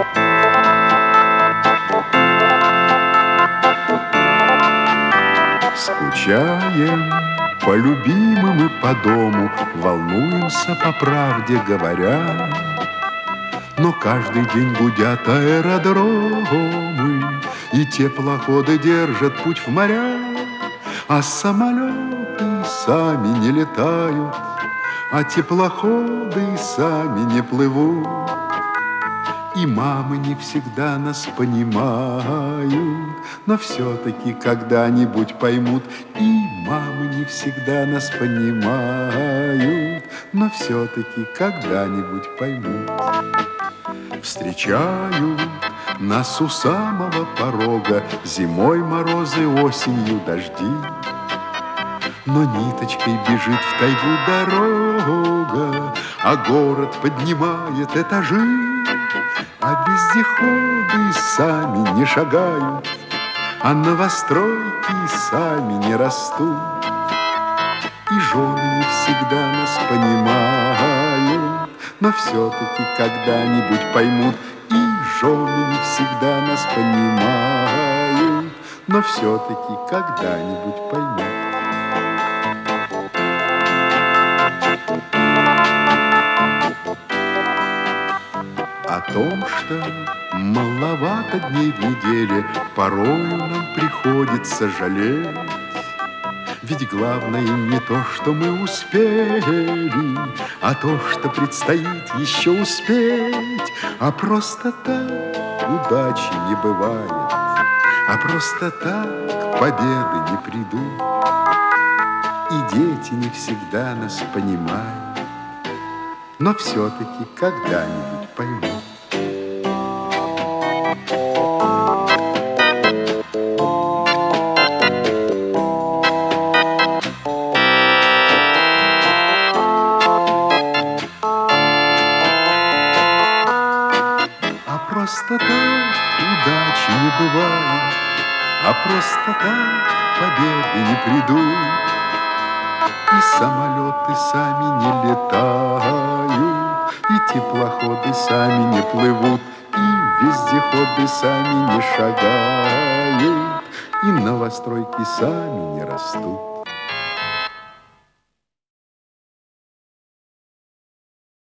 Скучаем по любимым и по дому, волнуемся, по правде говоря. Но каждый день гудят аэродромы, и теплоходы держат путь в моря, а самолеты сами не летают, а теплоходы сами не плывут. И мамы не всегда нас понимают, но все-таки когда-нибудь поймут. И мамы не всегда нас понимают, но все-таки когда-нибудь поймут. Встречают нас у самого порога зимой морозы, осенью дожди. Но ниточкой бежит в тайгу дорога, а город поднимает этажи. А вездеходы сами не шагают, а новостройки сами не растут. И жены не всегда нас понимают, но все-таки когда-нибудь поймут. И жены не всегда нас понимают, но все-таки когда-нибудь поймут. О том, что маловато дней в неделе, порою нам приходится жалеть. Ведь главное не то, что мы успели, а то, что предстоит еще успеть. А просто так удачи не бывает, а просто так победы не придут. И дети не всегда нас понимают, но все-таки когда-нибудь поймут. А просто так удачи не бывает, а просто так победы не придут. И самолеты сами не летают, и теплоходы сами не плывут, и вездеходы сами не шагают, и новостройки сами не растут.